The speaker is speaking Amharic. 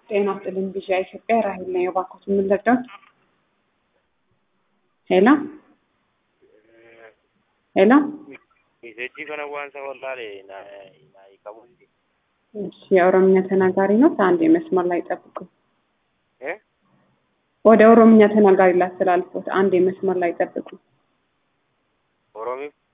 ጤና ይስጥልኝ ቢሻ ኢትዮጵያ ራሂል ነኝ። እባክዎት ምን ልርዳዎት? ሄሎ ሄሎ Isheetti kana waan isa wallaale na qabuuti. እሺ የኦሮምኛ ተናጋሪ ነው። አንዴ መስመር ላይ ጠብቁ። Eh? ወደ ኦሮምኛ ተናጋሪ ላስተላልፎት። አንዴ መስመር ላይ ጠብቁ። Oromi